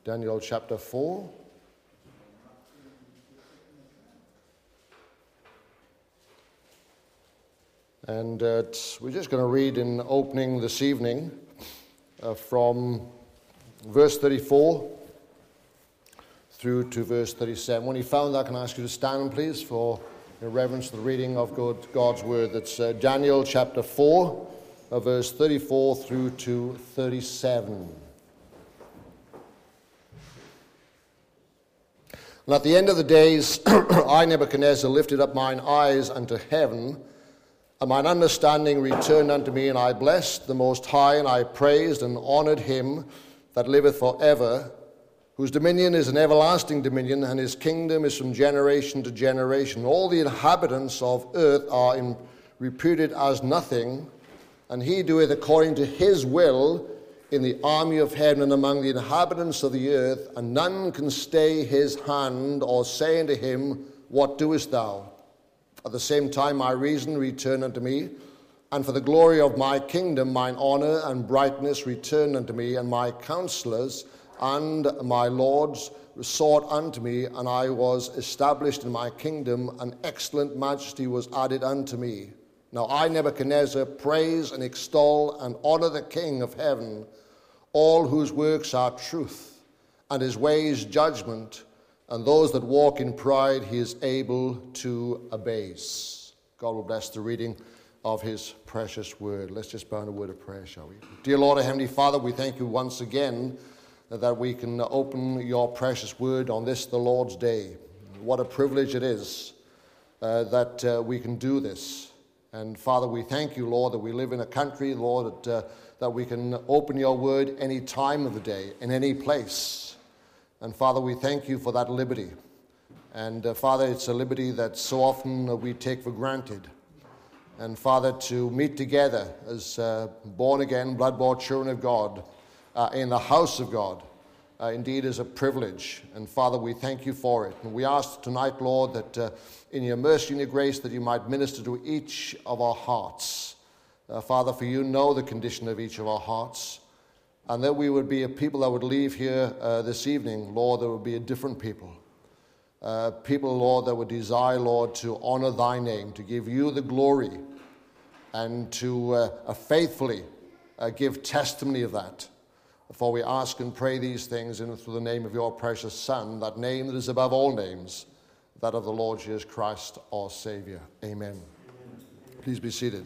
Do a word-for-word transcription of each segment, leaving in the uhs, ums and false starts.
Daniel chapter four. And uh, we're just going to read in opening this evening uh, from verse thirty-four through to verse thirty-seven. When you found that, can I ask you to stand, please, for in reverence to the reading of God, God's word. That's uh, Daniel chapter four, uh, verse thirty-four through to thirty-seven. And at the end of the days, I, Nebuchadnezzar, lifted up mine eyes unto heaven, and mine understanding returned unto me, and I blessed the Most High, and I praised and honored him that liveth forever, whose dominion is an everlasting dominion, and his kingdom is from generation to generation. All the inhabitants of earth are in, reputed as nothing, and he doeth according to his will in the army of heaven and among the inhabitants of the earth, and none can stay his hand or say unto him, What doest thou? At the same time my reason returned unto me, and for the glory of my kingdom mine honor and brightness returned unto me, and my counselors and my lords sought unto me, and I was established in my kingdom, and excellent majesty was added unto me. Now I, Nebuchadnezzar, praise and extol and honor the King of heaven, all whose works are truth, and his ways judgment, and those that walk in pride he is able to abase. God will bless the reading of his precious word. Let's just bow in a word of prayer, shall we? Dear Lord, our Heavenly Father, we thank you once again that we can open your precious word on this, the Lord's day. What a privilege it is uh, that uh, we can do this. And Father, we thank you, Lord, that we live in a country, Lord, that, uh, that we can open your word any time of the day, in any place. And Father, we thank you for that liberty. And uh, Father, it's a liberty that so often uh, we take for granted. And Father, to meet together as uh, born-again, blood-bought children of God uh, in the house of God, uh, indeed is a privilege. And Father, we thank you for it. And we ask tonight, Lord, that uh, in your mercy and your grace, that you might minister to each of our hearts. Uh, Father, for you know the condition of each of our hearts. And that we would be a people that would leave here uh, this evening, Lord, that would be a different people. Uh, people, Lord, that would desire, Lord, to honor thy name, to give you the glory, and to uh, uh, faithfully uh, give testimony of that. For we ask and pray these things in through the name of your precious Son, that name that is above all names, that of the Lord Jesus Christ, our Savior. Amen. Amen. Please be seated.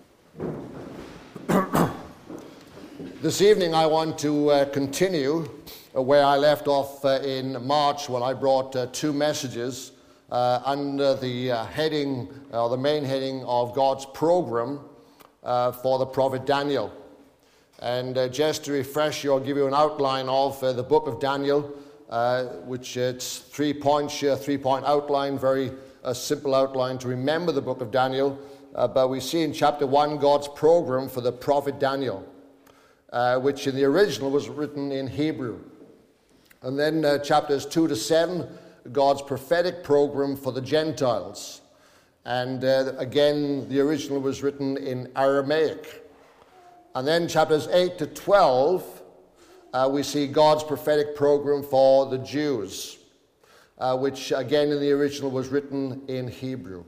This evening I want to uh, continue uh, where I left off uh, in March, when I brought uh, two messages uh, under the uh, heading, uh, the main heading of God's program uh, for the prophet Daniel. And uh, just to refresh you, I'll give you an outline of uh, the book of Daniel, uh, which it's three points here, three-point outline, very uh, simple outline to remember the book of Daniel. Uh, but we see in chapter one God's program for the prophet Daniel. Uh, which in the original was written in Hebrew. And then uh, chapters two to seven, God's prophetic program for the Gentiles. And uh, again, the original was written in Aramaic. And then chapters eight to twelve, uh, we see God's prophetic program for the Jews, uh, which again in the original was written in Hebrew.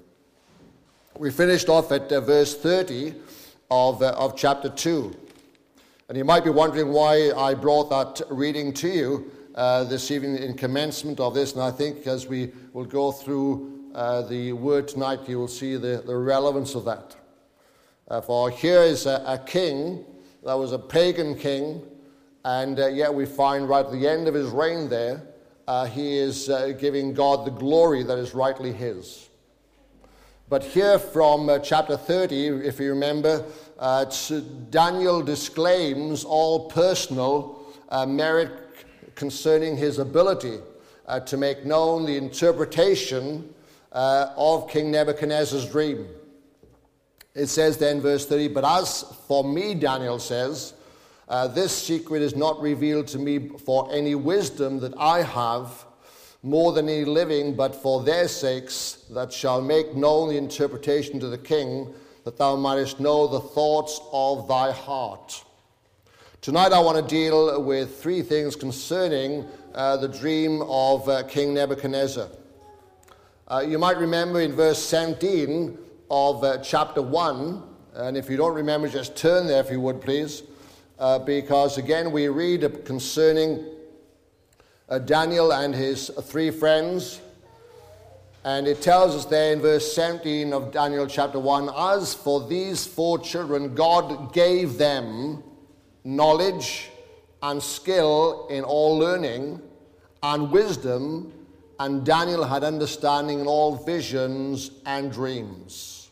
We finished off at uh, verse thirty of, uh, of chapter two. And you might be wondering why I brought that reading to you uh, this evening in commencement of this. And I think as we will go through uh, the word tonight, you will see the, the relevance of that. Uh, for here is a, a king that was a pagan king, and uh, yet we find right at the end of his reign there, uh, he is uh, giving God the glory that is rightly his. But here from uh, chapter thirty, if you remember, uh, Daniel disclaims all personal uh, merit concerning his ability uh, to make known the interpretation uh, of King Nebuchadnezzar's dream. It says then, verse thirty, But as for me, Daniel says, uh, this secret is not revealed to me for any wisdom that I have, more than any living, but for their sakes that shall make known the interpretation to the king, that thou mightest know the thoughts of thy heart. Tonight I want to deal with three things concerning uh, the dream of uh, King Nebuchadnezzar. Uh, you might remember in verse seventeen of uh, chapter one, and if you don't remember, just turn there if you would, please, uh, because again we read concerning uh, Daniel and his three friends, and it tells us there in verse seventeen of Daniel chapter one, as for these four children, God gave them knowledge and skill in all learning and wisdom, and Daniel had understanding in all visions and dreams.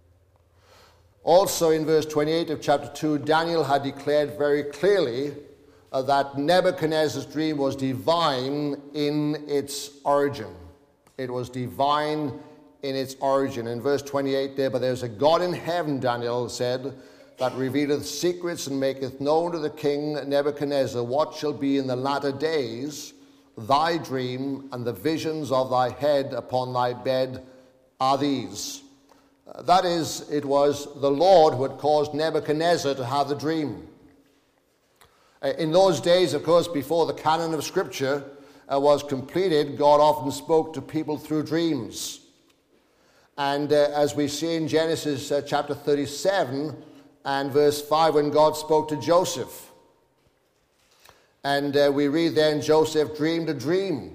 Also in verse twenty-eight of chapter two, Daniel had declared very clearly uh, that Nebuchadnezzar's dream was divine in its origin. It was divine in its origin. In verse twenty-eight there, but there's a God in heaven, Daniel said, that revealeth secrets and maketh known to the king Nebuchadnezzar what shall be in the latter days. Thy dream and the visions of thy head upon thy bed are these. Uh, that is, it was the Lord who had caused Nebuchadnezzar to have the dream. Uh, in those days, of course, before the canon of Scripture uh, was completed, God often spoke to people through dreams. And uh, as we see in Genesis uh, chapter thirty-seven, and verse five, when God spoke to Joseph. And uh, we read then, Joseph dreamed a dream.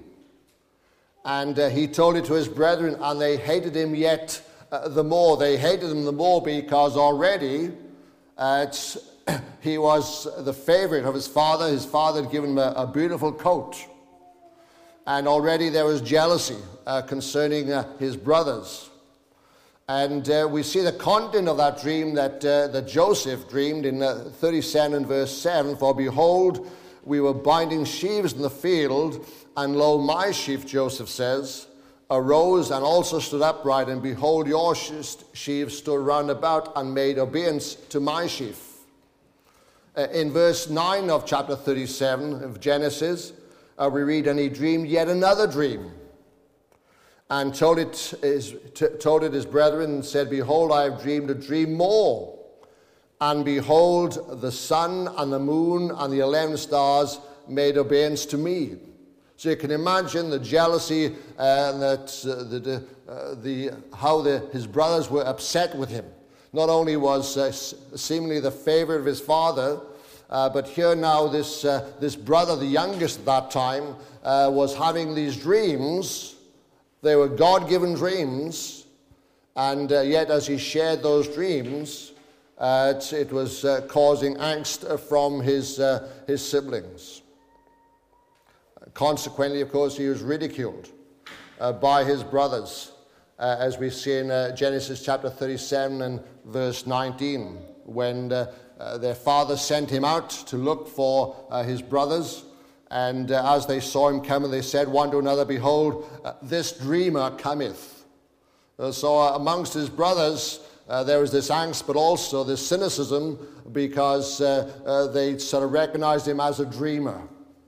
And uh, he told it to his brethren, and they hated him yet uh, the more. They hated him the more because already uh, it's, he was the favorite of his father. His father had given him a, a beautiful coat. And already there was jealousy uh, concerning uh, his brothers. And uh, we see the content of that dream that, uh, that Joseph dreamed in uh, thirty-seven verse seven. For behold, we were binding sheaves in the field, and lo, my sheaf, Joseph says, arose and also stood upright, and behold, your sheaves stood round about and made obeisance to my sheaf. Uh, in verse nine of chapter thirty-seven of Genesis, uh, we read, and he dreamed yet another dream, and told it, his, t- told it his brethren, and said, behold, I have dreamed a dream more. And behold, the sun and the moon and the eleven stars made obeisance to me. So you can imagine the jealousy uh, and that uh, the, uh, the how the, his brothers were upset with him. Not only was uh, seemingly the favorite of his father, uh, but here now this uh, this brother, the youngest at that time, uh, was having these dreams. They were God-given dreams, and uh, yet as he shared those dreams, uh, it, it was uh, causing angst from his, uh, his siblings. Consequently, of course, he was ridiculed uh, by his brothers, uh, as we see in uh, Genesis chapter thirty-seven and verse nineteen, when uh, uh, their father sent him out to look for uh, his brothers. And uh, as they saw him coming, they said one to another, behold, uh, this dreamer cometh. Uh, so uh, amongst his brothers, uh, there was this angst, but also this cynicism, because uh, uh, they sort of recognized him as a dreamer.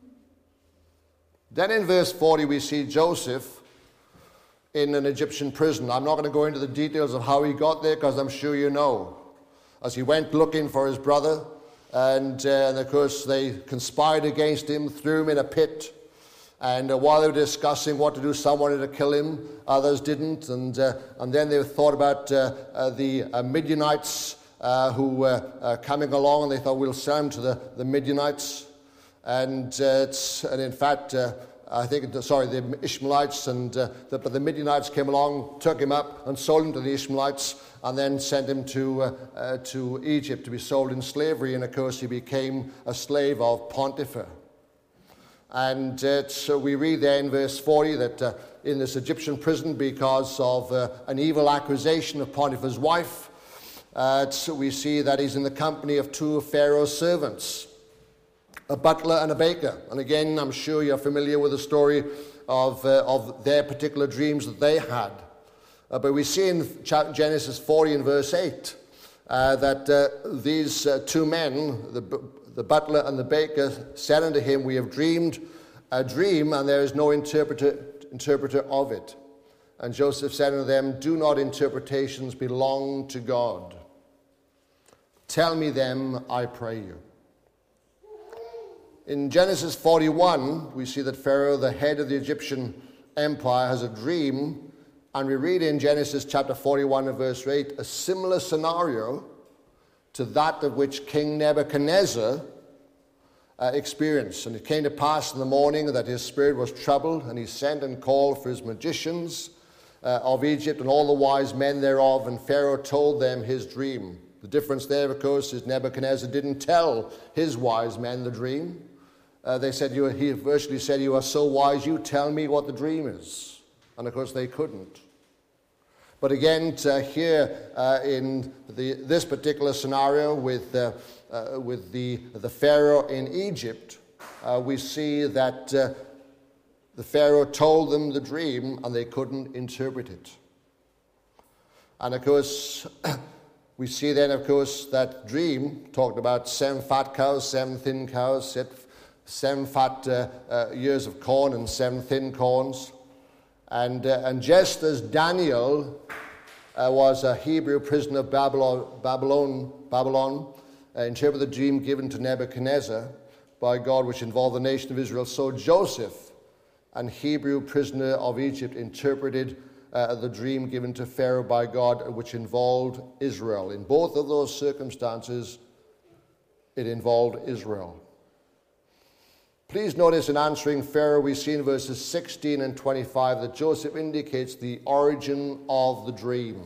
Then in verse forty, we see Joseph in an Egyptian prison. I'm not going to go into the details of how he got there, because I'm sure you know. As he went looking for his brother, And, uh, and of course they conspired against him, threw him in a pit, and uh, while they were discussing what to do, some wanted to kill him, others didn't, and uh, and then they thought about uh, uh, the uh, Midianites uh, who were uh, coming along, and they thought, we'll sell him to the, the Midianites, and uh, it's, and in fact uh, I think, sorry, the Ishmaelites, and uh, the, but the Midianites came along, took him up and sold him to the Ishmaelites, and then sent him to uh, uh, to Egypt to be sold in slavery. And of course, he became a slave of Potiphar. And uh, so we read there in verse forty that uh, in this Egyptian prison, because of uh, an evil accusation of Potiphar's wife, uh, so we see that he's in the company of two of Pharaoh's servants, a butler and a baker. And again, I'm sure you're familiar with the story of uh, of their particular dreams that they had. Uh, but we see in Genesis forty and verse eight uh, that uh, these uh, two men, the, the butler and the baker, said unto him, we have dreamed a dream, and there is no interpreter, interpreter of it. And Joseph said unto them, do not interpretations belong to God? Tell me them, I pray you. In Genesis forty-one, we see that Pharaoh, the head of the Egyptian empire, has a dream, and we read in Genesis chapter forty-one and verse eight a similar scenario to that of which King Nebuchadnezzar uh, experienced. And it came to pass in the morning that his spirit was troubled, and he sent and called for his magicians uh, of Egypt and all the wise men thereof, and Pharaoh told them his dream. The difference there, of course, is Nebuchadnezzar didn't tell his wise men the dream. Uh, they said, you, he virtually said, you are so wise, you tell me what the dream is. And of course they couldn't. But again, to here uh, in the, this particular scenario with, uh, uh, with the, the Pharaoh in Egypt, uh, we see that uh, the Pharaoh told them the dream and they couldn't interpret it. And of course, we see then, of course, that dream talked about seven fat cows, seven thin cows, seven fat uh, uh, years of corn and seven thin corns. And, uh, and just as Daniel uh, was a Hebrew prisoner of Babylon, Babylon, Babylon uh, interpreted the dream given to Nebuchadnezzar by God, which involved the nation of Israel, so Joseph, an Hebrew prisoner of Egypt, interpreted uh, the dream given to Pharaoh by God, which involved Israel. In both of those circumstances, it involved Israel. Please notice in answering Pharaoh, we see in verses sixteen and twenty-five that Joseph indicates the origin of the dream.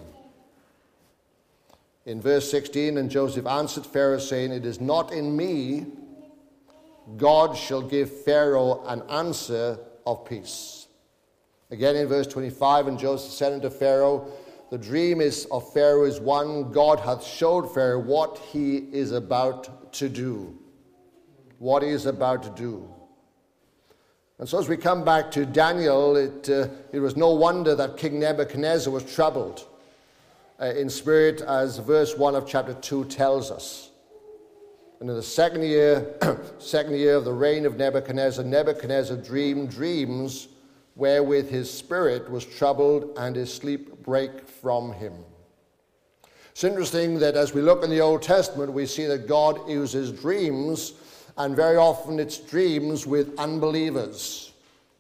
In verse sixteen, and Joseph answered Pharaoh, saying, it is not in me, God shall give Pharaoh an answer of peace. Again in verse twenty-five, and Joseph said unto Pharaoh, the dream is of Pharaoh is one, God hath showed Pharaoh what he is about to do. What he is about to do. And so as we come back to Daniel, it, uh, it was no wonder that King Nebuchadnezzar was troubled uh, in spirit, as verse one of chapter two tells us. And in the second year, second year of the reign of Nebuchadnezzar, Nebuchadnezzar dreamed dreams wherewith his spirit was troubled and his sleep brake from him. It's interesting that as we look in the Old Testament, we see that God uses dreams, and very often it's dreams with unbelievers.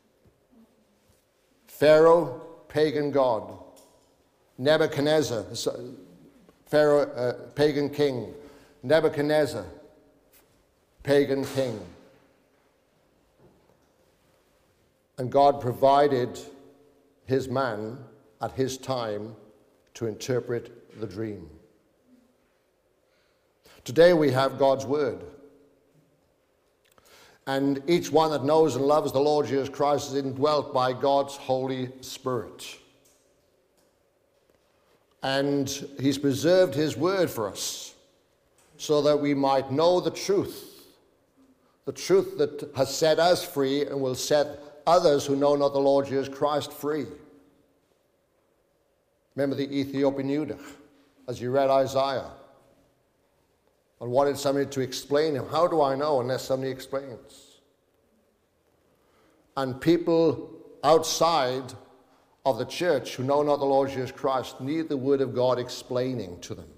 Pharaoh, pagan god. Nebuchadnezzar, Pharaoh, uh, pagan king. Nebuchadnezzar, pagan king. And God provided his man at his time to interpret the dream. Today we have God's word. And each one that knows and loves the Lord Jesus Christ is indwelt by God's Holy Spirit. And he's preserved his word for us so that we might know the truth. The truth that has set us free and will set others who know not the Lord Jesus Christ free. Remember the Ethiopian eunuch, as you read Isaiah, and wanted somebody to explain him. How do I know unless somebody explains? And people outside of the church who know not the Lord Jesus Christ need the word of God explaining to them.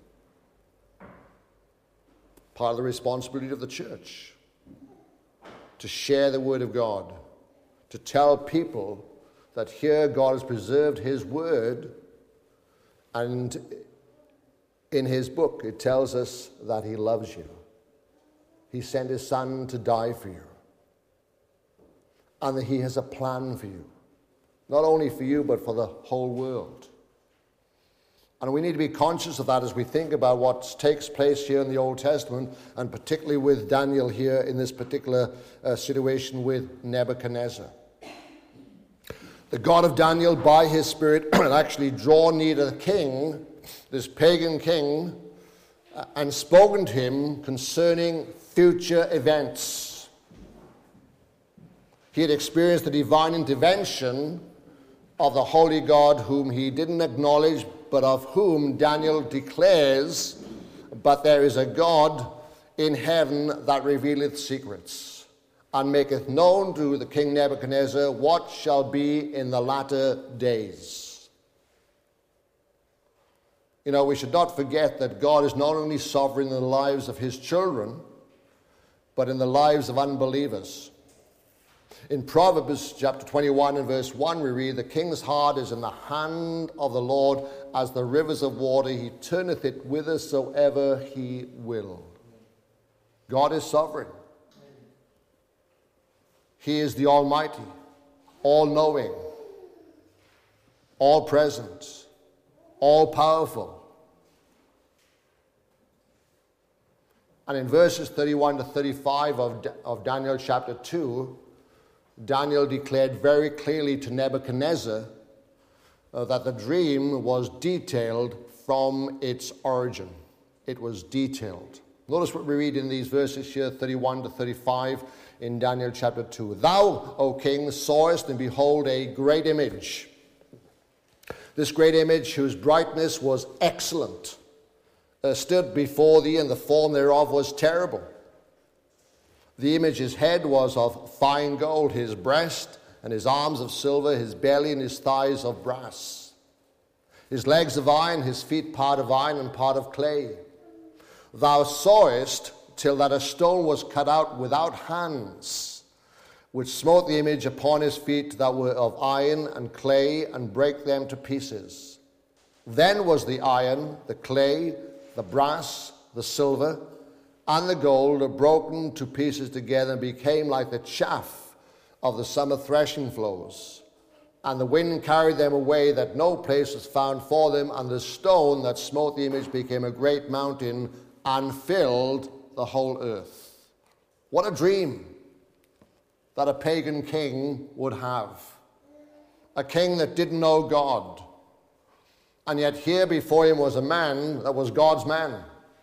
Part of the responsibility of the church, to share the word of God, to tell people that here God has preserved his word, and in his book it tells us that he loves you. He sent his son to die for you. And that he has a plan for you. Not only for you, but for the whole world. And we need to be conscious of that as we think about what takes place here in the Old Testament, and particularly with Daniel here in this particular uh, situation with Nebuchadnezzar. The God of Daniel, by his Spirit, had actually drawn near to the king, this pagan king, uh, and spoken to him concerning future events. He had experienced the divine intervention of the holy God, whom he didn't acknowledge, but of whom Daniel declares, but there is a God in heaven that revealeth secrets, and maketh known to the king Nebuchadnezzar what shall be in the latter days. You know, we should not forget that God is not only sovereign in the lives of his children, but in the lives of unbelievers. In Proverbs chapter twenty-one and verse one, we read, "The king's heart is in the hand of the Lord, as the rivers of water. He turneth it whithersoever he will." God is sovereign. He is the Almighty, all-knowing, all-present, all-powerful. And in verses thirty-one to thirty-five of, of Daniel chapter two, Daniel declared very clearly to Nebuchadnezzar uh, that the dream was detailed from its origin. It was detailed. Notice what we read in these verses here, thirty-one to thirty-five in Daniel chapter two. "Thou, O king, sawest, and behold, a great image. This great image, whose brightness was excellent, uh, stood before thee, and the form thereof was terrible. The image's head was of fine gold, his breast and his arms of silver, his belly and his thighs of brass, his legs of iron, his feet part of iron and part of clay. Thou sawest till that a stone was cut out without hands, which smote the image upon his feet that were of iron and clay, and brake them to pieces. Then was the iron, the clay, the brass, the silver, and the gold are broken to pieces together, and became like the chaff of the summer threshing floors. And the wind carried them away, that no place was found for them. And the stone that smote the image became a great mountain, and filled the whole earth." What a dream that a pagan king would have. A king that didn't know God. And yet here before him was a man that was God's man.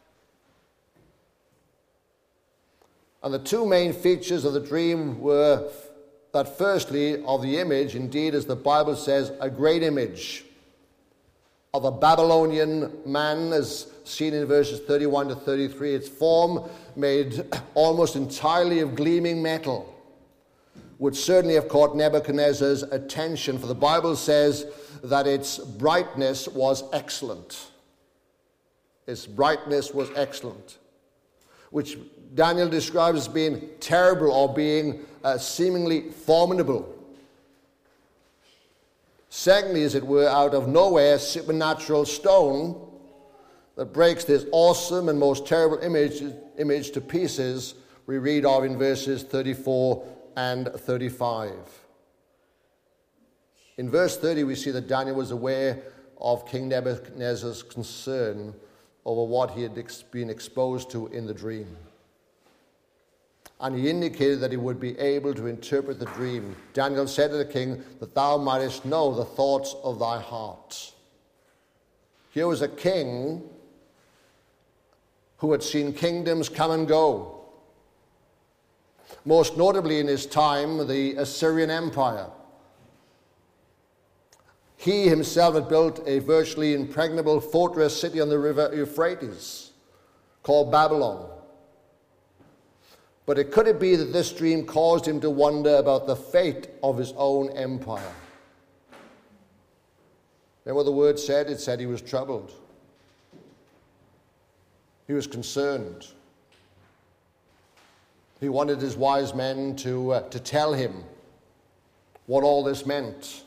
And the two main features of the dream were that firstly, of the image, indeed, as the Bible says, a great image of a Babylonian man, as seen in verses thirty-one to thirty-three, its form made almost entirely of gleaming metal, would certainly have caught Nebuchadnezzar's attention, for the Bible says that its brightness was excellent. Its brightness was excellent, which Daniel describes as being terrible, or being uh, seemingly formidable. Secondly, as it were, out of nowhere, supernatural stone that breaks this awesome and most terrible image, image to pieces, we read of in verses thirty-four and thirty-five. In verse thirty, we see that Daniel was aware of King Nebuchadnezzar's concern over what he had been exposed to in the dream. And he indicated that he would be able to interpret the dream. Daniel said to the king, that thou mightest know the thoughts of thy heart. Here was a king who had seen kingdoms come and go. Most notably in his time, the Assyrian Empire. He himself had built a virtually impregnable fortress city on the river Euphrates called Babylon. But it could it be that this dream caused him to wonder about the fate of his own empire? Remember what the word said? It said he was troubled. He was concerned. He wanted his wise men to, uh, to tell him what all this meant,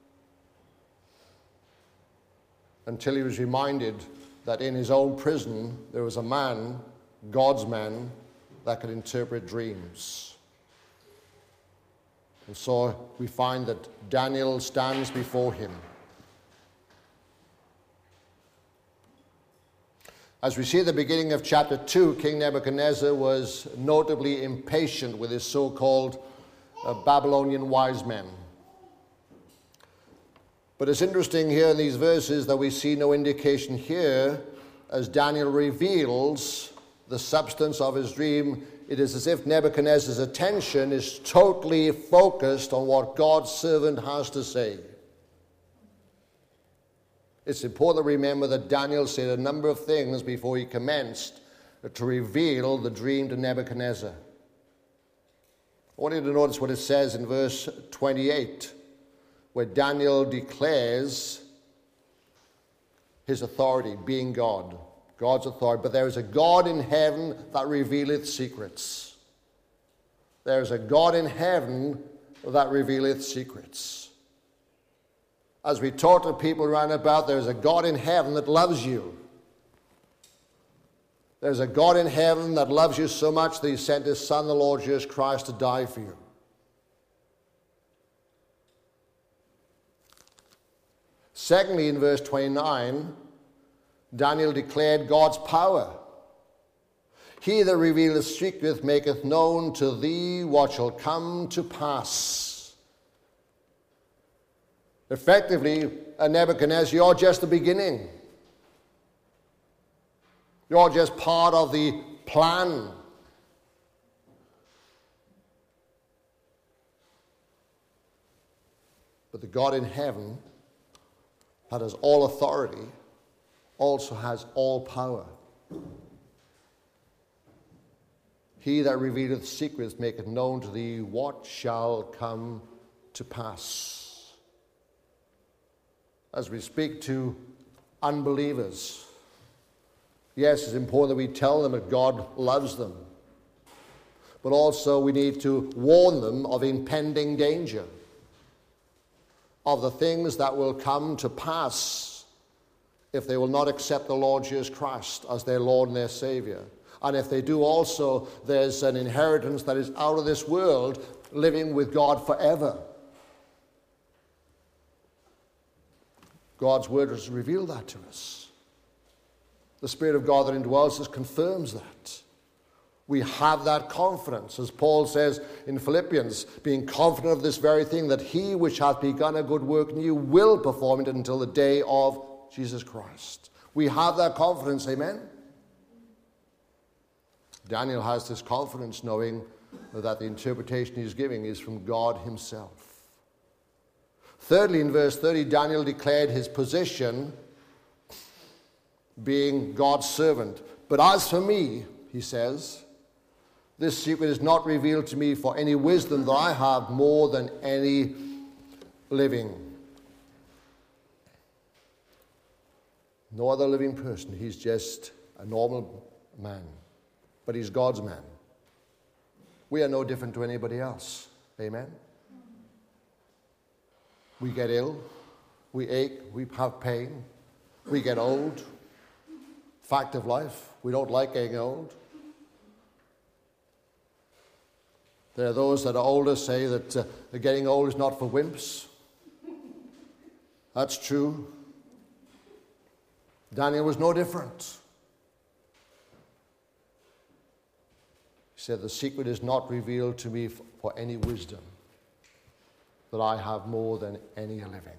until he was reminded that in his own prison there was a man, God's man, that could interpret dreams. And so we find that Daniel stands before him. As we see at the beginning of chapter two, King Nebuchadnezzar was notably impatient with his so-called uh, Babylonian wise men. But it's interesting here in these verses that we see no indication here, as Daniel reveals the substance of his dream. It is as if Nebuchadnezzar's attention is totally focused on what God's servant has to say. It's important to remember that Daniel said a number of things before he commenced to reveal the dream to Nebuchadnezzar. I want you to notice what it says in verse twenty-eight, where Daniel declares his authority, being God. God's authority. But there is a God in heaven that revealeth secrets. There is a God in heaven that revealeth secrets. As we talk to people around about, there's a God in heaven that loves you. There's a God in heaven that loves you so much that he sent his Son, the Lord Jesus Christ, to die for you. Secondly, in verse twenty-nine, Daniel declared God's power. He that revealeth secrets maketh known to thee what shall come to pass. Effectively, Nebuchadnezzar, you're just the beginning. You're just part of the plan. But the God in heaven that has all authority also has all power. He that revealeth secrets maketh known to thee what shall come to pass. As we speak to unbelievers, yes, it's important that we tell them that God loves them. But also we need to warn them of impending danger, of the things that will come to pass if they will not accept the Lord Jesus Christ as their Lord and their Savior. And if they do also, there's an inheritance that is out of this world, living with God forever. God's word has revealed that to us. The Spirit of God that indwells us confirms that. We have that confidence, as Paul says in Philippians, being confident of this very thing, that he which hath begun a good work in you will perform it until the day of Jesus Christ. We have that confidence, amen? Daniel has this confidence, knowing that the interpretation he's giving is from God himself. Thirdly, in verse thirty, Daniel declared his position being God's servant. But as for me, he says, this secret is not revealed to me for any wisdom that I have more than any living. No other living person. He's just a normal man. But he's God's man. We are no different to anybody else. Amen? We get ill. We ache. We have pain. We get old. Fact of life. We don't like getting old. There are those that are older say that uh, getting old is not for wimps. That's true. Daniel was no different. He said, the secret is not revealed to me for any wisdom, that I have more than any living.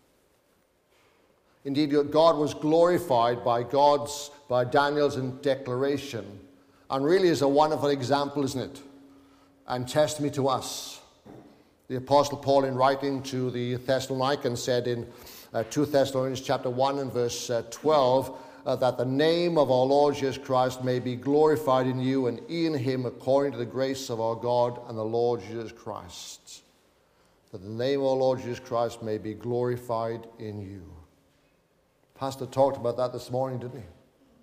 Indeed, God was glorified by God's, by Daniel's declaration, and really is a wonderful example, isn't it? And testimony to us. The Apostle Paul, in writing to the Thessalonians, said in uh, Second Thessalonians chapter one and verse uh, twelve, uh, that the name of our Lord Jesus Christ may be glorified in you and in him according to the grace of our God and the Lord Jesus Christ. That the name of our Lord Jesus Christ may be glorified in you. Pastor talked about that this morning, didn't he?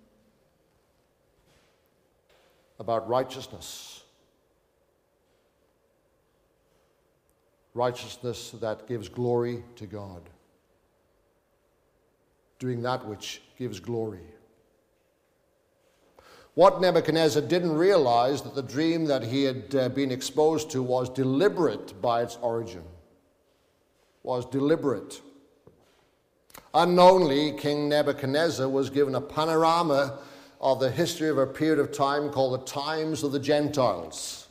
About righteousness. Righteousness that gives glory to God. Doing that which gives glory. What Nebuchadnezzar didn't realize, that the dream that he had uh, been exposed to was deliberate by its origin. Was deliberate. Unknowingly, King Nebuchadnezzar was given a panorama of the history of a period of time called the times of the Gentiles,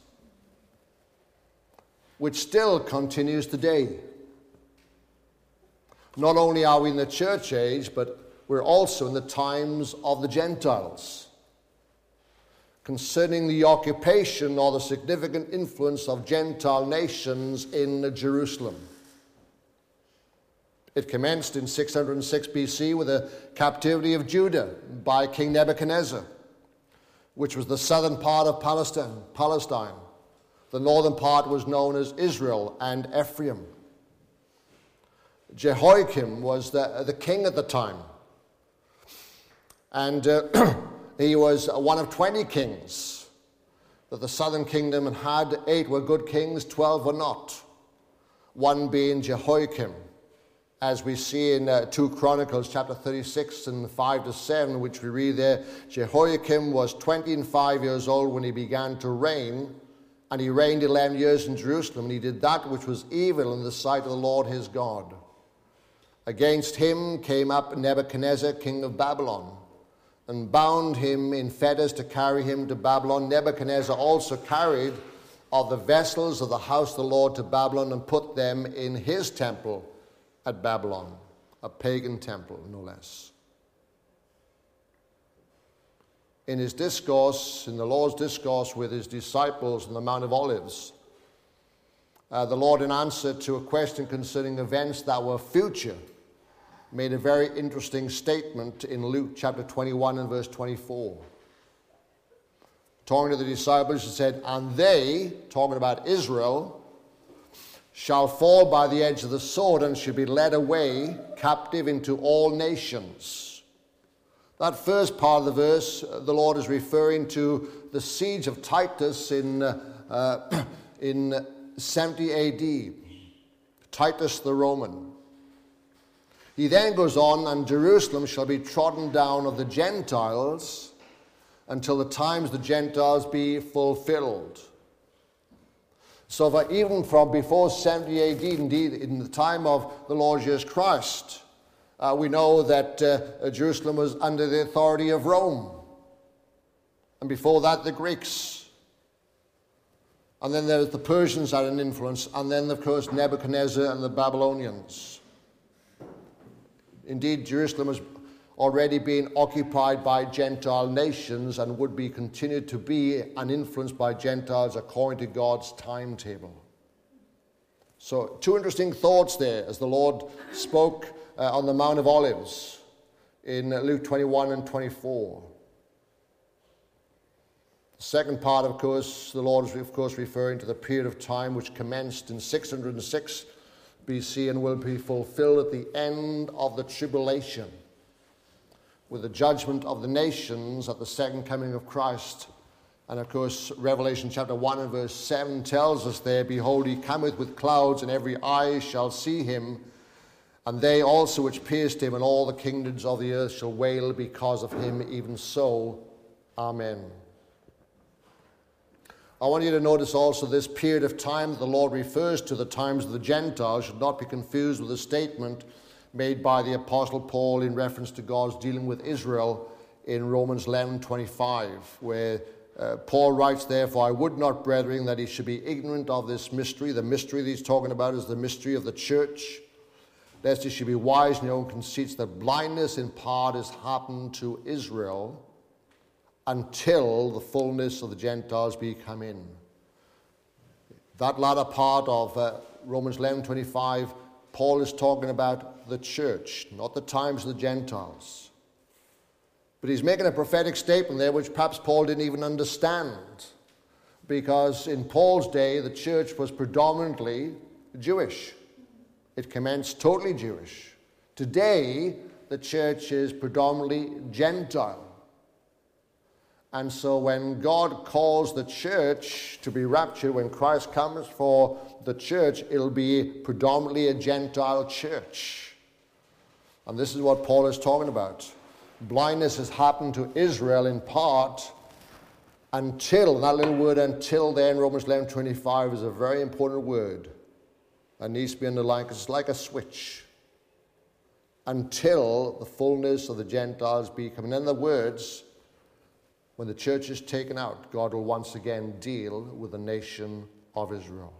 which still continues today. Not only are we in the church age, but we're also in the times of the Gentiles, concerning the occupation or the significant influence of Gentile nations in Jerusalem. It commenced in six hundred six B C with the captivity of Judah by King Nebuchadnezzar, which was the southern part of Palestine. Palestine. The northern part was known as Israel and Ephraim. Jehoiakim was the, the king at the time. And uh, he was one of twenty kings that the southern kingdom had eight were good kings, twelve were not. One being Jehoiakim, as we see in uh, two Chronicles chapter thirty-six and five to seven, which we read there. Jehoiakim was twenty and five years old when he began to reign, and he reigned eleven years in Jerusalem, and he did that which was evil in the sight of the Lord his God. Against him came up Nebuchadnezzar, king of Babylon, and bound him in fetters to carry him to Babylon. Nebuchadnezzar also carried of the vessels of the house of the Lord to Babylon and put them in his temple at Babylon, a pagan temple, no less. In his discourse, in the Lord's discourse with his disciples on the Mount of Olives, uh, the Lord, in answer to a question concerning events that were future, made a very interesting statement in Luke chapter twenty-one and verse twenty-four. Talking to the disciples, he said, "And they," talking about Israel, "shall fall by the edge of the sword and shall be led away captive into all nations." That first part of the verse, the Lord is referring to the siege of Titus in, uh, uh, in seventy A D, Titus the Roman. He then goes on, "And Jerusalem shall be trodden down of the Gentiles until the times the Gentiles be fulfilled." So that even from before seventy A D, indeed in the time of the Lord Jesus Christ, uh, we know that uh, Jerusalem was under the authority of Rome. And before that, the Greeks. And then there's the Persians had an influence. And then, of course, Nebuchadnezzar and the Babylonians. Indeed, Jerusalem was already being occupied by Gentile nations and would be continued to be and influenced by Gentiles according to God's timetable. So two interesting thoughts there as the Lord spoke uh, on the Mount of Olives in Luke twenty-one and twenty-four. The second part, of course, the Lord is of course referring to the period of time which commenced in six hundred six B C and will be fulfilled at the end of the tribulation, with the judgment of the nations at the second coming of Christ. And of course, Revelation chapter one and verse seven tells us there, "Behold, he cometh with clouds, and every eye shall see him, and they also which pierced him, and all the kingdoms of the earth shall wail because of him. Even so, Amen." I want you to notice also this period of time that the Lord refers to, the times of the Gentiles, should not be confused with a statement made by the Apostle Paul in reference to God's dealing with Israel in Romans eleven twenty-five, where uh, Paul writes, "Therefore I would not, brethren, that he should be ignorant of this mystery." The mystery that he's talking about is the mystery of the church. "Lest he should be wise in your own conceits, that blindness in part has happened to Israel, until the fullness of the Gentiles be come in." That latter part of uh, Romans eleven twenty-five, Paul is talking about the church, not the times of the Gentiles. But he's making a prophetic statement there which perhaps Paul didn't even understand, because in Paul's day the church was predominantly Jewish. It commenced totally Jewish. Today the church is predominantly Gentile. And so when God calls the church to be raptured, when Christ comes for the church, it'll be predominantly a Gentile church. And this is what Paul is talking about. Blindness has happened to Israel in part until, that little word until there in Romans eleven twenty-five is a very important word that needs to be underlined because it's like a switch. Until the fullness of the Gentiles be come. In other words, when the church is taken out, God will once again deal with the nation of Israel.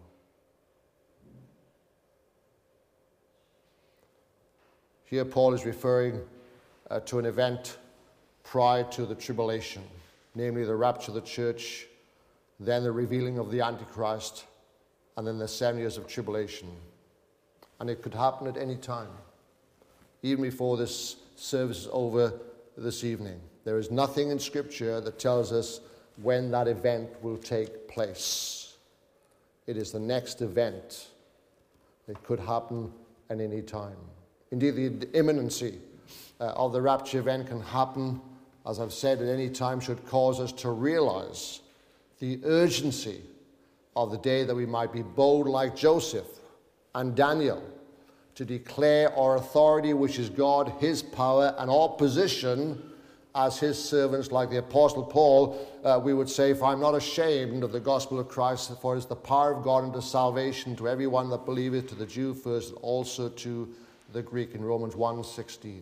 Here Paul is referring uh, to an event prior to the tribulation, namely the rapture of the church, then the revealing of the Antichrist, and then the seven years of tribulation. And it could happen at any time, even before this service is over this evening. There is nothing in Scripture that tells us when that event will take place. It is the next event. It could happen at any time. Indeed, the imminency uh, of the rapture event can happen, as I've said, at any time, should cause us to realize the urgency of the day that we might be bold like Joseph and Daniel to declare our authority, which is God, his power, and our position as his servants, like the Apostle Paul, uh, we would say, for I'm not ashamed of the gospel of Christ, for it is the power of God unto salvation to everyone that believeth, to the Jew first, and also to the Greek, in Romans one sixteen.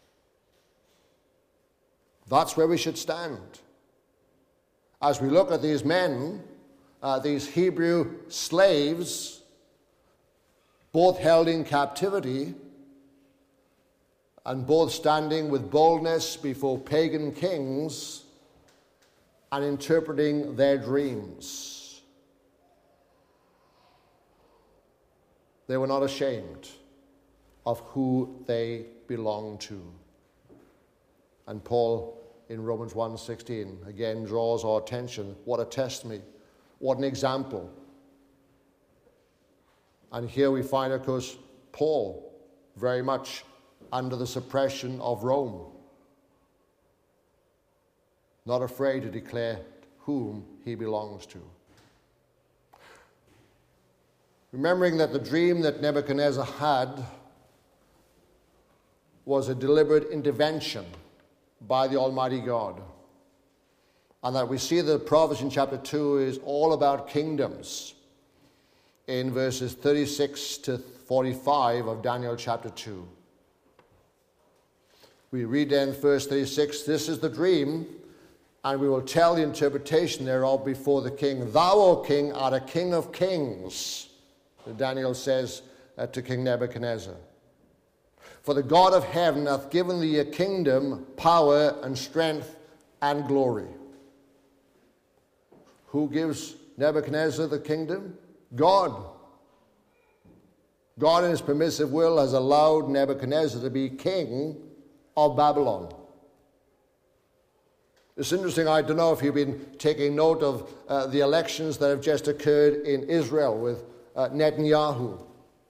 That's where we should stand. As we look at these men, uh, these Hebrew slaves, both held in captivity, and both standing with boldness before pagan kings and interpreting their dreams. They were not ashamed of who they belonged to. And Paul, in Romans one sixteen, again draws our attention. What a testimony. What an example. And here we find, of course, Paul very much under the suppression of Rome, not afraid to declare whom he belongs to. Remembering that the dream that Nebuchadnezzar had was a deliberate intervention by the Almighty God, and that we see the prophecy in chapter two is all about kingdoms in verses thirty-six to forty-five of Daniel chapter two. We read then verse thirty-six, this is the dream, and we will tell the interpretation thereof before the king. Thou, O king, art a king of kings, Daniel says uh, to King Nebuchadnezzar. For the God of heaven hath given thee a kingdom, power, and strength, and glory. Who gives Nebuchadnezzar the kingdom? God. God in his permissive will has allowed Nebuchadnezzar to be king of Babylon. It's interesting, I don't know if you've been taking note of uh, the elections that have just occurred in Israel with uh, Netanyahu.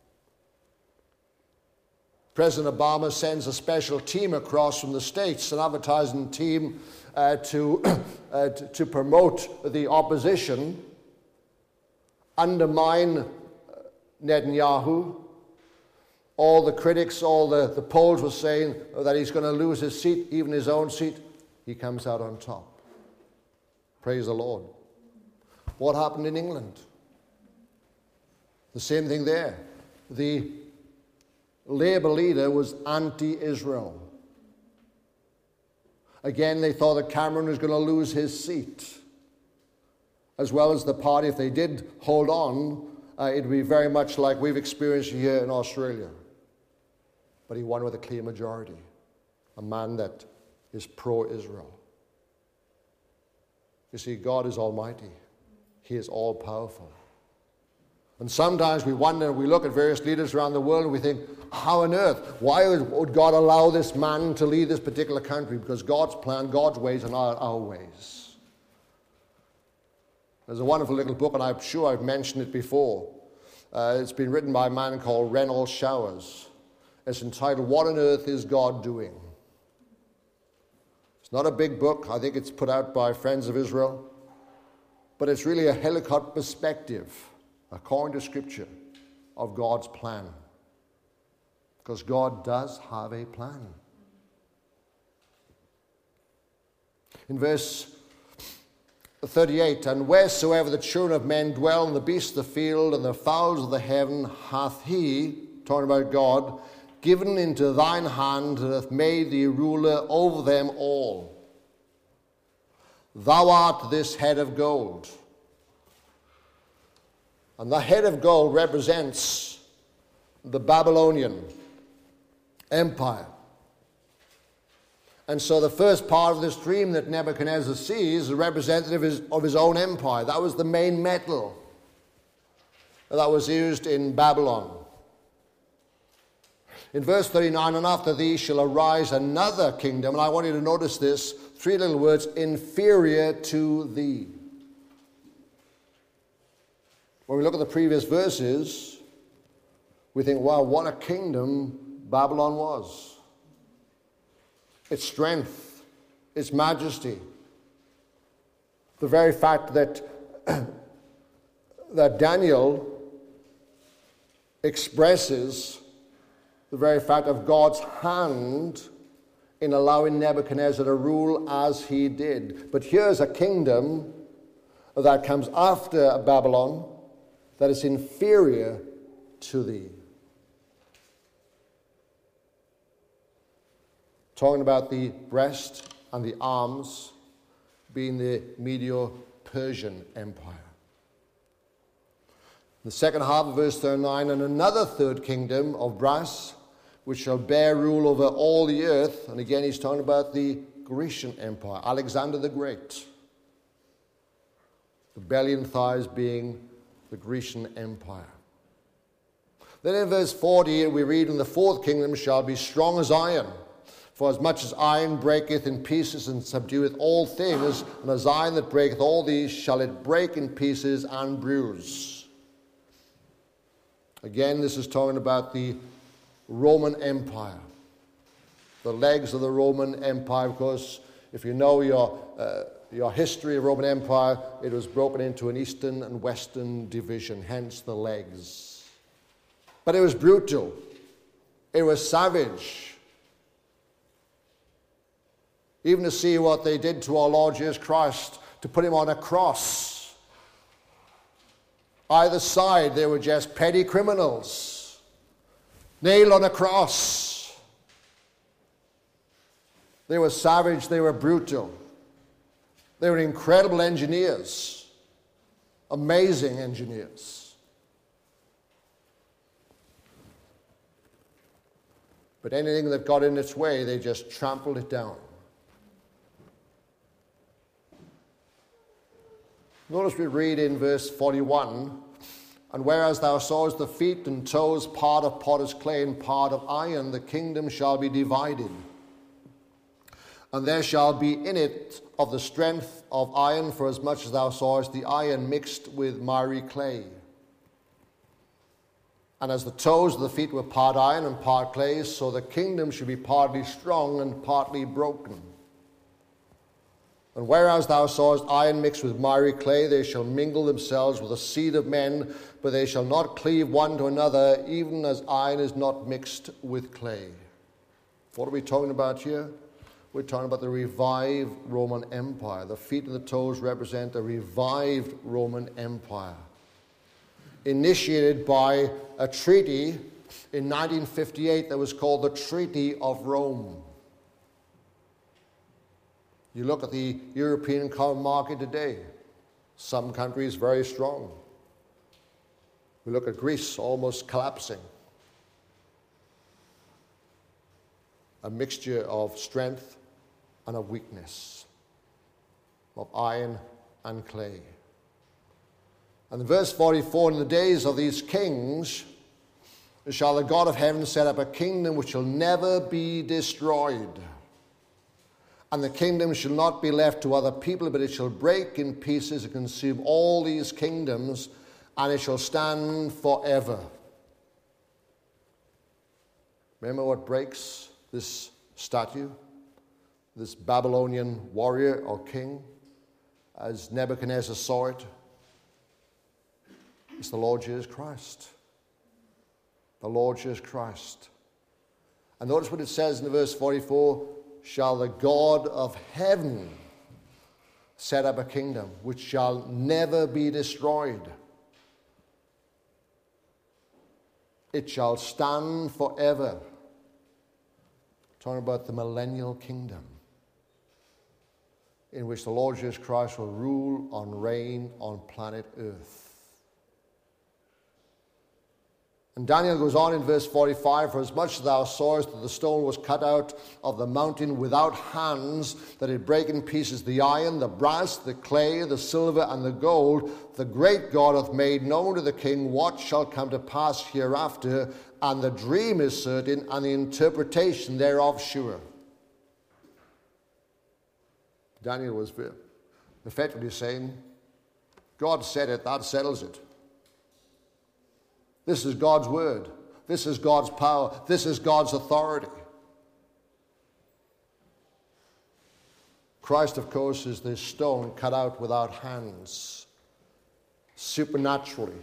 President Obama sends a special team across from the States, an advertising team, uh, to, uh, to, to promote the opposition, undermine Netanyahu. All the critics, all the, the polls were saying that he's going to lose his seat, even his own seat. He comes out on top. Praise the Lord. What happened in England? The same thing there. The Labour leader was anti-Israel. Again, they thought that Cameron was going to lose his seat, as well as the party. If they did hold on, uh, it would be very much like we've experienced here in Australia. But he won with a clear majority, a man that is pro-Israel. You see, God is almighty. He is all-powerful. And sometimes we wonder, we look at various leaders around the world and we think, how on earth, why would God allow this man to lead this particular country? Because God's plan, God's ways are not our ways. There's a wonderful little book, and I'm sure I've mentioned it before. Uh, it's been written by a man called Reynolds Showers. It's entitled, What on Earth is God Doing? It's not a big book. I think it's put out by Friends of Israel. But it's really a helicopter perspective, according to Scripture, of God's plan. Because God does have a plan. In verse thirty-eight, and wheresoever the children of men dwell, and the beasts of the field, and the fowls of the heaven, hath he, talking about God, given into thine hand, and hath made thee ruler over them all. Thou art this head of gold. And the head of gold represents the Babylonian Empire. And so the first part of this dream that Nebuchadnezzar sees is representative of his, of his own empire. That was the main metal that was used in Babylon. In verse thirty-nine, and after thee shall arise another kingdom, and I want you to notice this, three little words, inferior to thee. When we look at the previous verses, we think, wow, what a kingdom Babylon was. Its strength, its majesty. The very fact that, that Daniel expresses the very fact of God's hand in allowing Nebuchadnezzar to rule as he did. But here's a kingdom that comes after Babylon that is inferior to thee. Talking about the breast and the arms being the Medo-Persian Empire. The second half of verse thirty-nine, and another third kingdom of brass, which shall bear rule over all the earth. And again, he's talking about the Grecian Empire, Alexander the Great. The belly and thighs being the Grecian Empire. Then in verse forty, we read, and the fourth kingdom shall be strong as iron. For as much as iron breaketh in pieces and subdueth all things, and as iron that breaketh all these, shall it break in pieces and bruise. Again, this is talking about the Roman Empire. The legs of the Roman Empire, of course, if you know your, uh, your history of Roman Empire, it was broken into an eastern and western division, hence the legs. But it was brutal. It was savage. Even to see what they did to our Lord Jesus Christ, to put him on a cross. Either side, they were just petty criminals, nailed on a cross. They were savage, they were brutal. They were incredible engineers, amazing engineers. But anything that got in its way, they just trampled it down. Notice we read in verse forty-one, and whereas thou sawest the feet and toes, part of potter's clay and part of iron, the kingdom shall be divided. And there shall be in it of the strength of iron, for as much as thou sawest the iron mixed with miry clay. And as the toes of the feet were part iron and part clay, so the kingdom should be partly strong and partly broken. And whereas thou sawest iron mixed with miry clay, they shall mingle themselves with the seed of men, but they shall not cleave one to another, even as iron is not mixed with clay. What are we talking about here? We're talking about the revived Roman Empire. The feet and the toes represent a revived Roman Empire, initiated by a treaty in nineteen fifty-eight that was called the Treaty of Rome. You look at the European common market today, some countries very strong. We look at Greece almost collapsing. A mixture of strength and of weakness, of iron and clay. And in verse forty-four, in the days of these kings shall the God of heaven set up a kingdom which shall never be destroyed. And the kingdom shall not be left to other people, but it shall break in pieces and consume all these kingdoms, and it shall stand forever. Remember what breaks this statue, this Babylonian warrior or king, as Nebuchadnezzar saw it? It's the Lord Jesus Christ. The Lord Jesus Christ. And notice what it says in verse forty-four, shall the God of heaven set up a kingdom which shall never be destroyed. It shall stand forever. Talking about the millennial kingdom in which the Lord Jesus Christ will rule and reign on planet Earth. And Daniel goes on in verse forty-five, for as much as thou sawest that the stone was cut out of the mountain without hands, that it brake in pieces the iron, the brass, the clay, the silver, and the gold, the great God hath made known to the king what shall come to pass hereafter, and the dream is certain, and the interpretation thereof sure. Daniel was effectively saying, God said it, that settles it. This is God's word. This is God's power. This is God's authority. Christ, of course, is this stone cut out without hands, supernaturally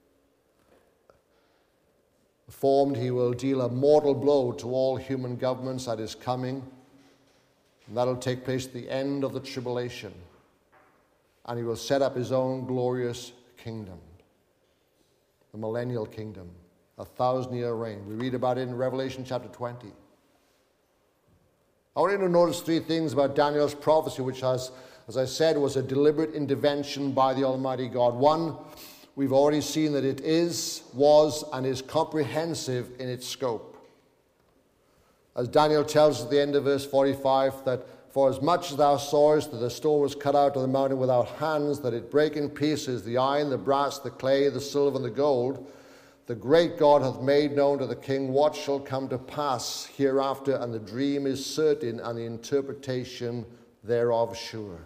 formed. He will deal a mortal blow to all human governments at his coming, and that will take place at the end of the tribulation, and he will set up his own glorious kingdom, the millennial kingdom, a thousand-year reign. We read about it in Revelation chapter twenty. I want you to notice three things about Daniel's prophecy, which, has, as I said, was a deliberate intervention by the Almighty God. One, we've already seen that it is, was, and is comprehensive in its scope. As Daniel tells us at the end of verse forty-five, that for as much as thou sawest that the stone was cut out of the mountain without hands, that it break in pieces the iron, the brass, the clay, the silver, and the gold, the great God hath made known to the king what shall come to pass hereafter, and the dream is certain, and the interpretation thereof sure.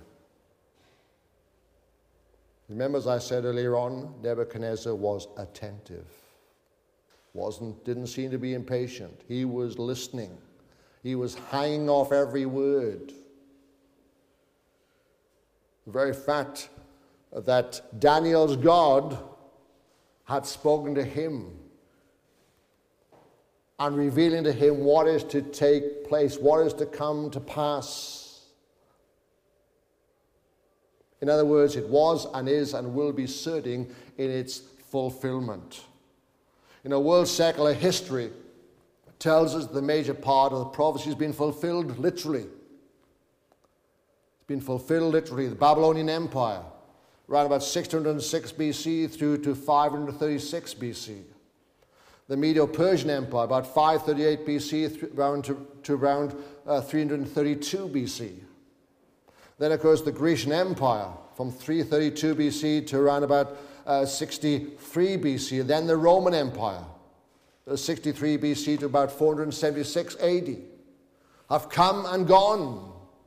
Remember, as I said earlier on, Nebuchadnezzar was attentive. Wasn't, didn't seem to be impatient. He was listening. He was hanging off every word. The very fact that Daniel's God had spoken to him and revealing to him what is to take place, what is to come to pass. In other words, it was and is and will be certain in its fulfillment. You know, world secular history tells us the major part of the prophecy has been fulfilled literally. It's been fulfilled literally. The Babylonian Empire, around about six hundred six B C through to five hundred thirty-six B C. The Medo-Persian Empire, about five thirty-eight B C th- around to, to around uh, three hundred thirty-two B C. Then, of course, the Grecian Empire, from three thirty-two B C to around about uh, sixty-three B C. Then the Roman Empire, uh, sixty-three B C to about four hundred seventy-six A D, have come and gone.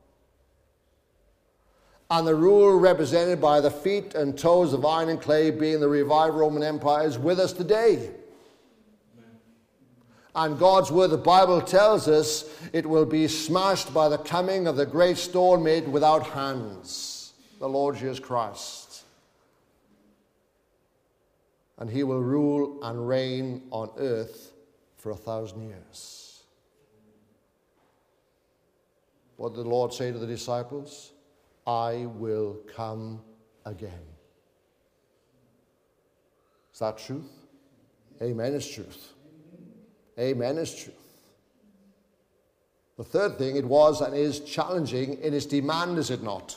And the rule represented by the feet and toes of iron and clay, being the revived Roman Empire, is with us today. Amen. And God's word, the Bible tells us, it will be smashed by the coming of the great stone made without hands, the Lord Jesus Christ. And he will rule and reign on earth for a thousand years. What did the Lord say to the disciples? I will come again. Is that truth? Amen is truth. Amen is truth. The third thing, it was and is challenging in its demand, is it not?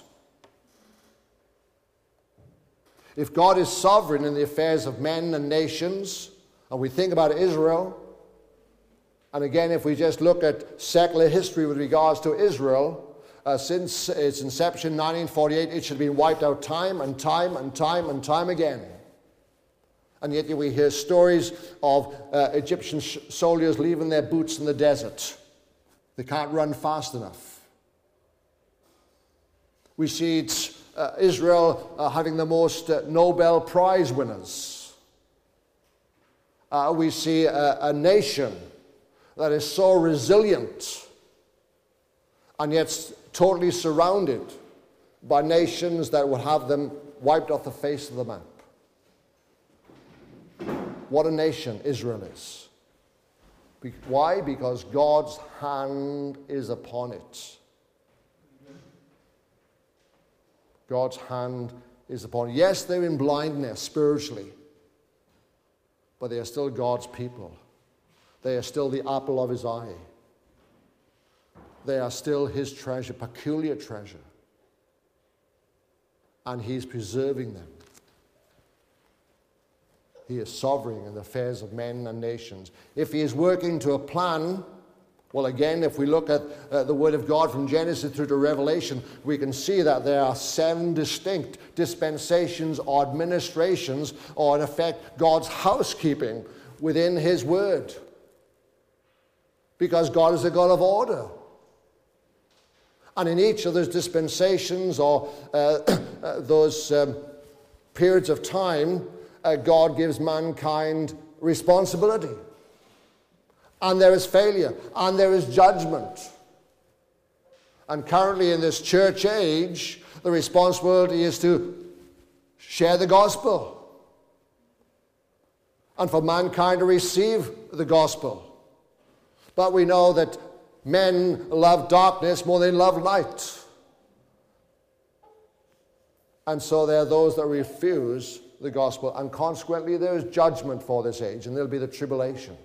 If God is sovereign in the affairs of men and nations, and we think about Israel, and again, if we just look at secular history with regards to Israel, Uh, since its inception, nineteen forty-eight, it should have been wiped out time and time and time and time again. And yet we hear stories of uh, Egyptian sh- soldiers leaving their boots in the desert. They can't run fast enough. We see it's, uh, Israel uh, having the most uh, Nobel Prize winners. Uh, we see a, a nation that is so resilient and yet totally surrounded by nations that would have them wiped off the face of the map. What a nation Israel is. Be- why? Because God's hand is upon it. God's hand is upon it. Yes, they're in blindness spiritually, but they are still God's people. They are still the apple of his eye. They are still his treasure, peculiar treasure. And he's preserving them. He is sovereign in the affairs of men and nations. If he is working to a plan, well, again, if we look at uh, the Word of God from Genesis through to Revelation, we can see that there are seven distinct dispensations or administrations, or in effect, God's housekeeping within his Word. Because God is a God of order. And in each of those dispensations or uh, uh, those um, periods of time, uh, God gives mankind responsibility. And there is failure. And there is judgment. And currently in this church age, the responsibility is to share the gospel and for mankind to receive the gospel. But we know that men love darkness more than they love light. And so there are those that refuse the gospel, and consequently there is judgment for this age, and there'll be the tribulation.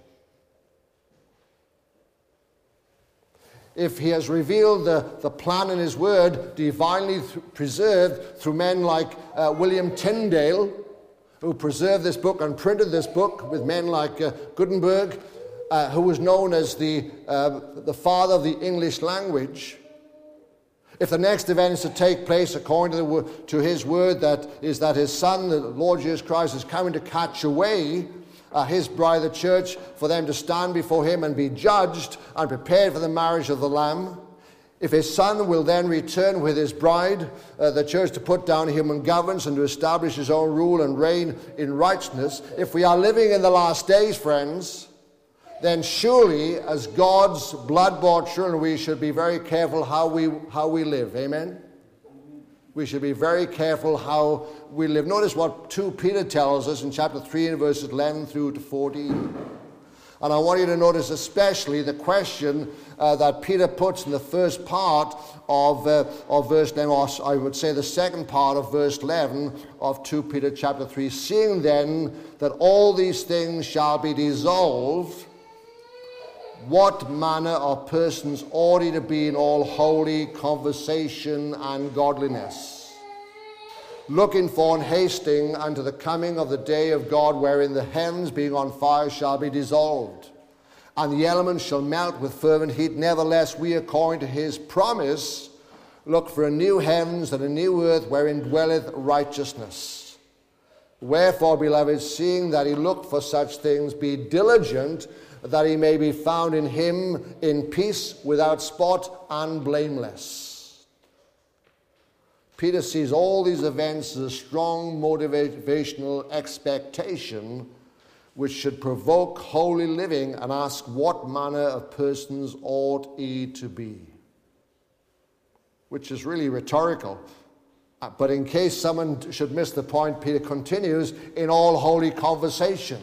If he has revealed the, the plan in his word, divinely th- preserved through men like uh, William Tyndale, who preserved this book and printed this book with men like uh, Gutenberg, uh, who was known as the, uh, the father of the English language. If the next event is to take place according to, the, to his word, that is that his son, the Lord Jesus Christ, is coming to catch away uh, his bride, the church, for them to stand before him and be judged and prepared for the marriage of the Lamb. If his son will then return with his bride, uh, the church, to put down human governance and to establish his own rule and reign in righteousness, if we are living in the last days, friends, then surely as God's blood-bought children, we should be very careful how we how we live. Amen? We should be very careful how we live. Notice what Second Peter tells us in chapter three and verses eleven through to fourteen. And I want you to notice especially the question uh, that Peter puts in the first part of, uh, of verse eleven, or I would say the second part of verse eleven of Second Peter chapter three. Seeing then that all these things shall be dissolved, what manner of persons ought ye to be in all holy conversation and godliness, looking for and hasting unto the coming of the day of God, wherein the heavens being on fire shall be dissolved, and the elements shall melt with fervent heat. Nevertheless, we, according to his promise, look for a new heavens and a new earth, wherein dwelleth righteousness. Wherefore, beloved, seeing that he looked for such things, be diligent that he may be found in him in peace, without spot and blameless. Peter sees all these events as a strong motivational expectation which should provoke holy living and ask, what manner of persons ought ye to be? Which is really rhetorical. But in case someone should miss the point, Peter continues, in all holy conversation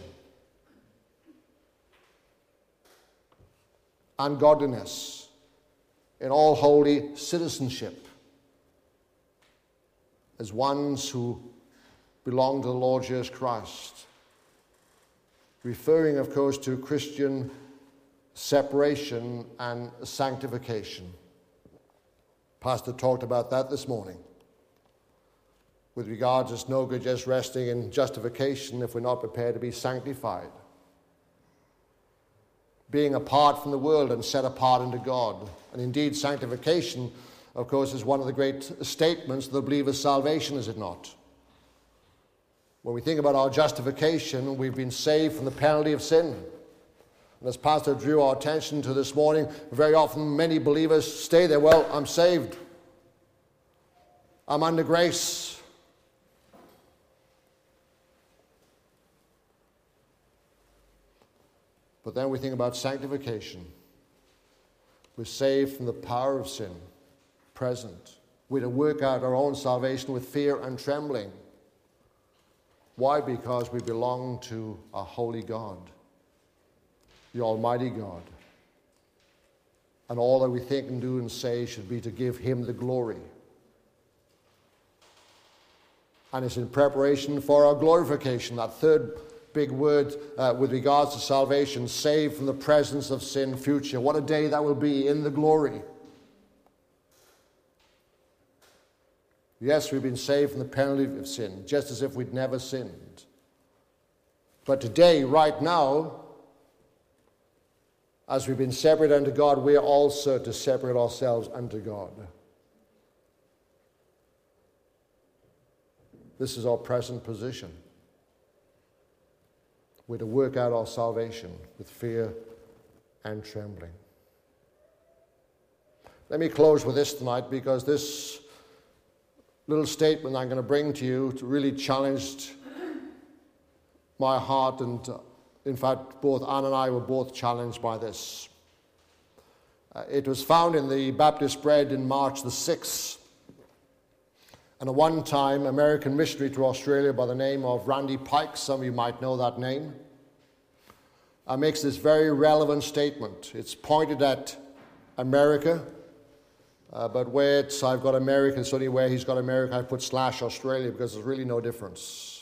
and godliness, in all holy citizenship, as ones who belong to the Lord Jesus Christ. Referring, of course, to Christian separation and sanctification. Pastor talked about that this morning. With regards, it's no good just resting in justification if we're not prepared to be sanctified. Being apart from the world and set apart unto God. And indeed, sanctification, of course, is one of the great statements of the believer's salvation, is it not? When we think about our justification, we've been saved from the penalty of sin. And as Pastor drew our attention to this morning, very often many believers stay there. Well, I'm saved. I'm under grace. But then we think about sanctification. We're saved from the power of sin, present. We're to work out our own salvation with fear and trembling. Why? Because we belong to a holy God, the Almighty God. And all that we think and do and say should be to give him the glory. And it's in preparation for our glorification, that third big word uh, with regards to salvation, saved from the presence of sin, future. What a day that will be in the glory. Yes, we've been saved from the penalty of sin, just as if we'd never sinned. But today, right now, as we've been separated unto God, we are also to separate ourselves unto God. This is our present position. We're to work out our salvation with fear and trembling. Let me close with this tonight, because this little statement I'm going to bring to you really challenged my heart, and uh, in fact, both Anne and I were both challenged by this. Uh, it was found in the Baptist Bread in March the sixth. And at one time, American missionary to Australia by the name of Randy Pike, some of you might know that name, uh, makes this very relevant statement. It's pointed at America, uh, but where it's, I've got America, it's only where he's got America, I put slash Australia because there's really no difference.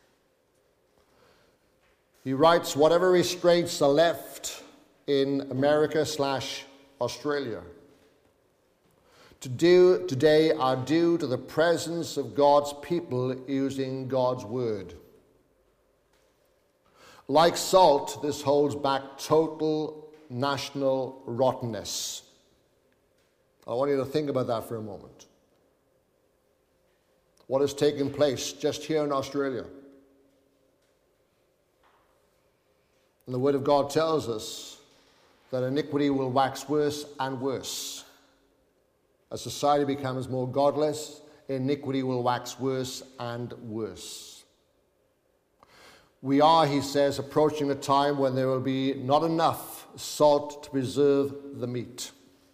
He writes, whatever restraints are left in America slash Australia to do today are due to the presence of God's people using God's word. Like salt, this holds back total national rottenness. I want you to think about that for a moment. What is taking place just here in Australia? And the Word of God tells us that iniquity will wax worse and worse. As society becomes more godless, iniquity will wax worse and worse. We are, he says, approaching a time when there will be not enough salt to preserve the meat.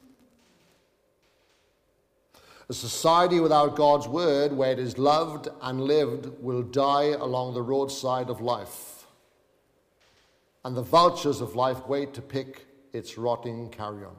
A society without God's word, where it is loved and lived, will die along the roadside of life. And the vultures of life wait to pick its rotting carrion.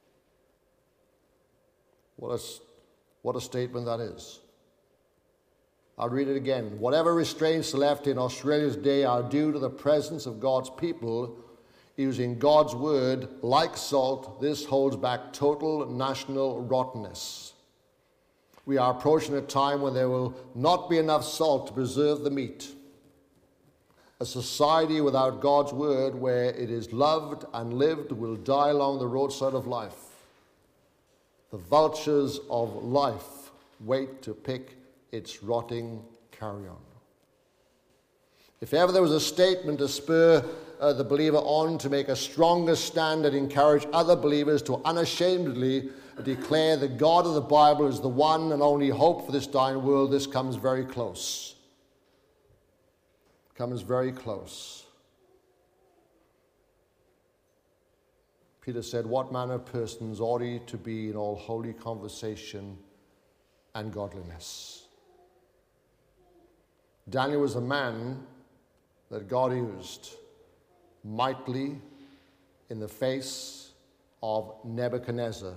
What a, what a statement that is. I'll read it again. Whatever restraints are left in Australia's day are due to the presence of God's people using God's word. Like salt, this holds back total national rottenness. We are approaching a time when there will not be enough salt to preserve the meat. A society without God's word, where it is loved and lived, will die along the roadside of life. The vultures of life wait to pick its rotting carrion. If ever there was a statement to spur uh, the believer on to make a stronger stand and encourage other believers to unashamedly declare the God of the Bible is the one and only hope for this dying world, this comes very close. Comes very close. Peter said, what manner of persons ought ye to be in all holy conversation and godliness? Daniel was a man that God used mightily in the face of Nebuchadnezzar,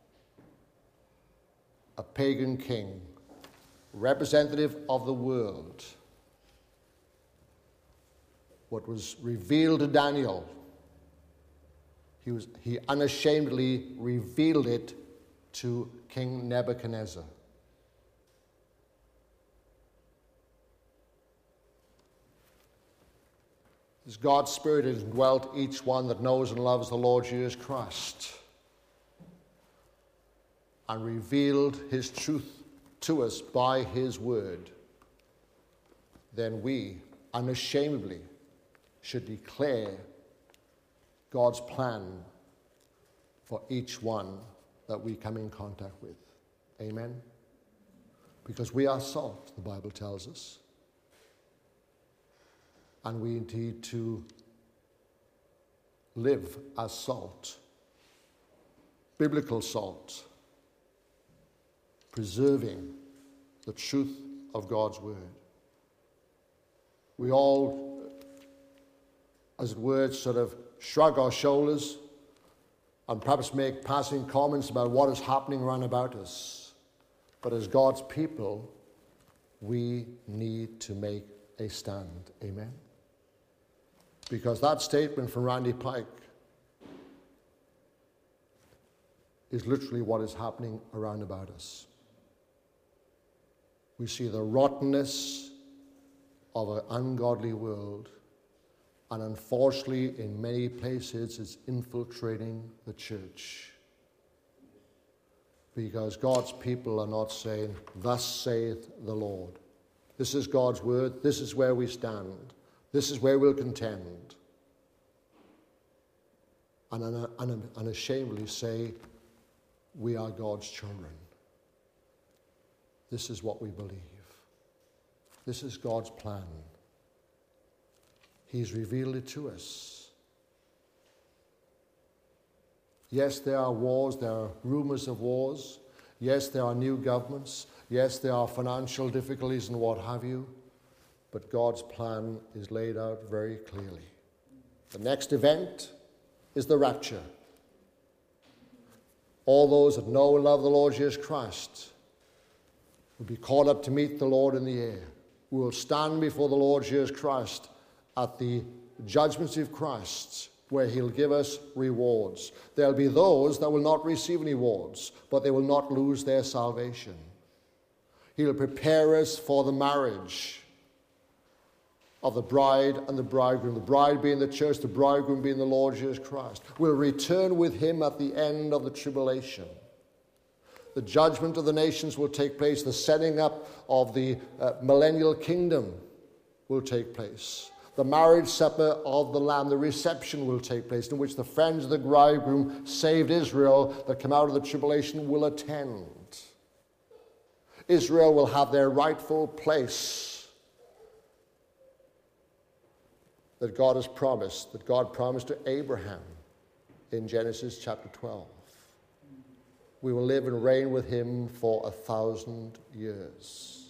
a pagan king, representative of the world. What was revealed to Daniel, he, was, he unashamedly revealed it to King Nebuchadnezzar. As God's Spirit has indwelt each one that knows and loves the Lord Jesus Christ and revealed his truth to us by his word, then we unashamedly should declare God's plan for each one that we come in contact with. Amen? Because we are salt, the Bible tells us. And we need to live as salt. Biblical salt. Preserving the truth of God's word. We all, as it were, sort of shrug our shoulders and perhaps make passing comments about what is happening around about us. But as God's people, we need to make a stand. Amen? Because that statement from Randy Pike is literally what is happening around about us. We see the rottenness of an ungodly world, and unfortunately, in many places, it's infiltrating the church. Because God's people are not saying, thus saith the Lord. This is God's word. This is where we stand. This is where we'll contend. And un- un- unashamedly say, we are God's children. This is what we believe. This is God's plan. He's revealed it to us. Yes, there are wars, there are rumors of wars. Yes, there are new governments. Yes, there are financial difficulties and what have you. But God's plan is laid out very clearly. The next event is the rapture. All those that know and love the Lord Jesus Christ will be called up to meet the Lord in the air. We will stand before the Lord Jesus Christ at the judgment seat of Christ, where he'll give us rewards. There'll be those that will not receive any rewards, but they will not lose their salvation. He'll prepare us for the marriage of the bride and the bridegroom, the bride being the church, the bridegroom being the Lord Jesus Christ. We'll return with him at the end of the tribulation. The judgment of the nations will take place. The setting up of the uh, millennial kingdom will take place. The marriage supper of the Lamb, the reception will take place, in which the friends of the bridegroom, saved Israel that come out of the tribulation, will attend. Israel will have their rightful place that God has promised, that God promised to Abraham in Genesis chapter twelve. We will live and reign with him for a thousand years.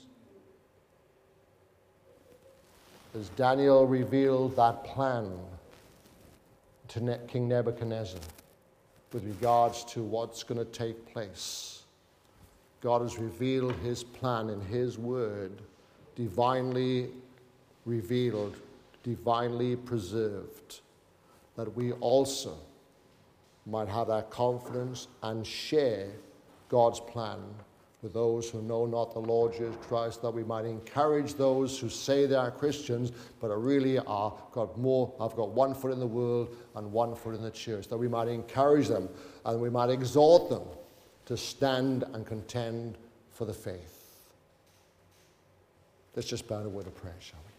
As Daniel revealed that plan to King Nebuchadnezzar with regards to what's going to take place, God has revealed his plan in his word, divinely revealed, divinely preserved, that we also might have that confidence and share God's plan with those who know not the Lord Jesus Christ, that we might encourage those who say they are Christians, but are really are got more, have got one foot in the world and one foot in the church, that we might encourage them and we might exhort them to stand and contend for the faith. Let's just bow in a word of prayer, shall we?